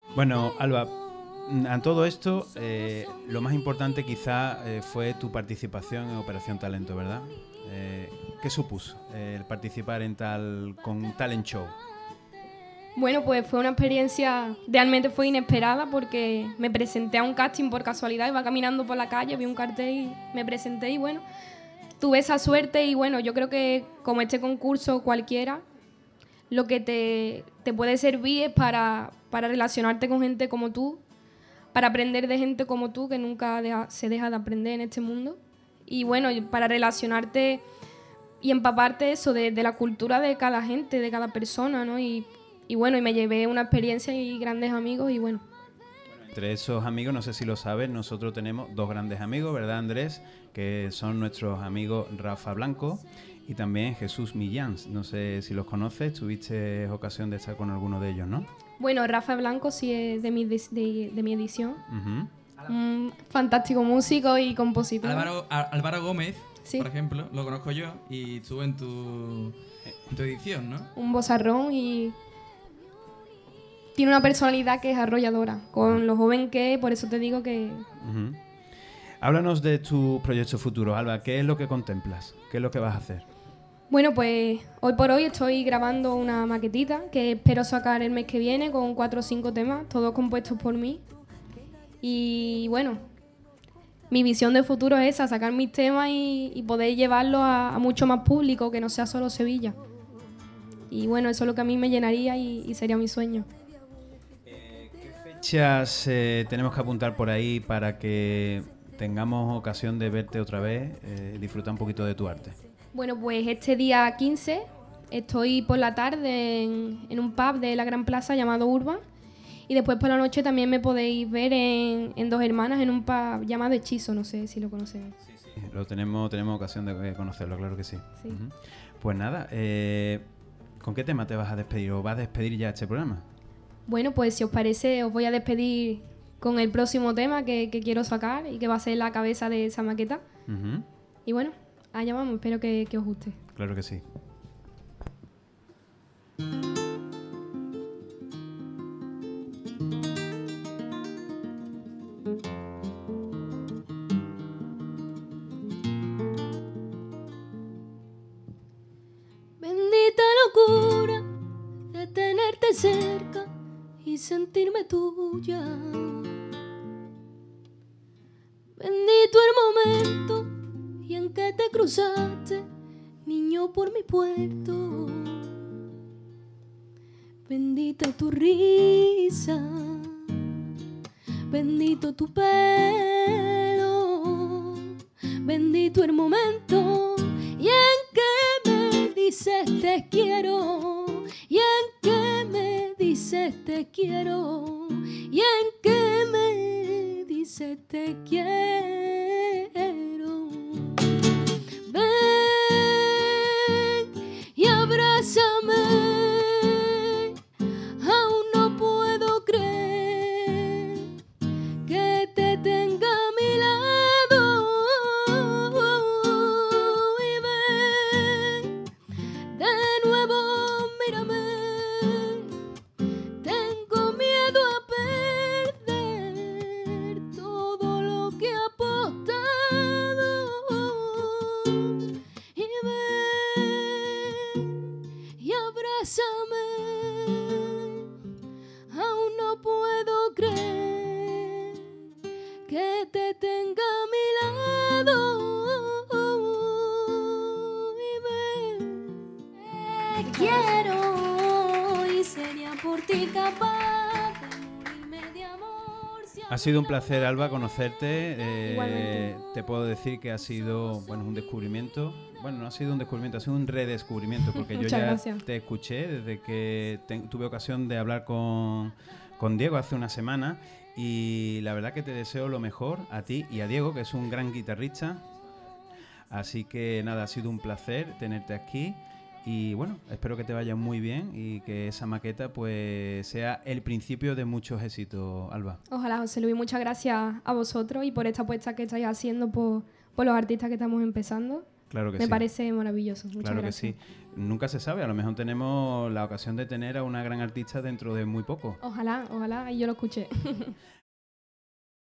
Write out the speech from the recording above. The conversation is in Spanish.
Bueno, Alba, a todo esto, lo más importante quizá fue tu participación en Operación Talento, ¿verdad? ¿Qué supuso el participar con Talent Show? Bueno, pues fue una experiencia, realmente fue inesperada porque me presenté a un casting por casualidad, iba caminando por la calle, vi un cartel y me presenté y bueno, tuve esa suerte y bueno, yo creo que como este concurso cualquiera, lo que te puede servir es para relacionarte con gente como tú, para aprender de gente como tú, que nunca se deja de aprender en este mundo. Y bueno, para relacionarte y empaparte eso de la cultura de cada gente, de cada persona, ¿no? Y bueno, y me llevé una experiencia y grandes amigos y bueno. Entre esos amigos, no sé si lo sabes, nosotros tenemos dos grandes amigos, ¿verdad, Andrés? Que son nuestros amigos Rafa Blanco y también Jesús Millán. No sé si los conoces, tuviste ocasión de estar con alguno de ellos, ¿no? Bueno, Rafa Blanco sí es de mi edición. Uh-huh. Un fantástico músico y compositor. Álvaro Gómez, sí. Por ejemplo, lo conozco yo y estuvo en tu edición, ¿no? Un vozarrón y tiene una personalidad que es arrolladora, con lo joven que es, por eso te digo que... Uh-huh. Háblanos de tu proyecto futuro, Alba. ¿Qué es lo que contemplas? ¿Qué es lo que vas a hacer? Bueno, pues hoy por hoy estoy grabando una maquetita que espero sacar el mes que viene con 4 o 5 temas, todos compuestos por mí. Y bueno, mi visión de futuro es esa, sacar mis temas y poder llevarlos a mucho más público, que no sea solo Sevilla. Y bueno, eso es lo que a mí me llenaría y sería mi sueño. ¿Qué fechas tenemos que apuntar por ahí para que tengamos ocasión de verte otra vez, disfrutar un poquito de tu arte? Bueno, pues este día 15 estoy por la tarde en un pub de la Gran Plaza llamado Urban. Y después por la noche también me podéis ver en Dos Hermanas en un pub llamado Hechizo, no sé si lo conocéis. Sí, lo tenemos ocasión de conocerlo, claro que sí. Sí. Uh-huh. Pues nada, ¿con qué tema te vas a despedir o vas a despedir ya este programa? Bueno, pues si os parece os voy a despedir con el próximo tema que quiero sacar y que va a ser la cabeza de esa maqueta. Uh-huh. Y bueno, allá vamos, espero que os guste. Claro que sí. Bendita locura de tenerte cerca y sentirme tuya. Bendito el momento y en que te cruzaste, niño, por mi puerto. Bendita tu risa, bendito tu pelo, bendito el momento y en que me dices te quiero, y en que me dices te quiero, y en que me dices te quiero. Ven y abrázame. Aún no puedo creer que te tenga a mi lado. Y ven, de nuevo mírame. Tengo miedo a perder todo lo que he apostado. Y ven y abrázame. Aún no puedo creer que te tenga a mi lado. Y ven, te quiero y sería por ti capaz de morirme de amor. Ha sido un placer, Alba, conocerte. Igualmente. Te puedo decir que ha sido un descubrimiento. Bueno, no ha sido un descubrimiento, ha sido un redescubrimiento, porque yo Muchas ya gracias. te escuché desde que tuve ocasión de hablar con Diego hace una semana, y la verdad que te deseo lo mejor a ti y a Diego, que es un gran guitarrista. Así que nada, ha sido un placer tenerte aquí. Y bueno, espero que te vaya muy bien y que esa maqueta pues sea el principio de muchos éxitos, Alba. Ojalá, José Luis, muchas gracias a vosotros y por esta apuesta que estáis haciendo por los artistas que estamos empezando. Claro que Me sí. parece maravilloso. Muchas Claro que gracias. sí. Nunca se sabe, a lo mejor tenemos la ocasión de tener a una gran artista dentro de muy poco. Ojalá, ojalá, y yo lo escuché.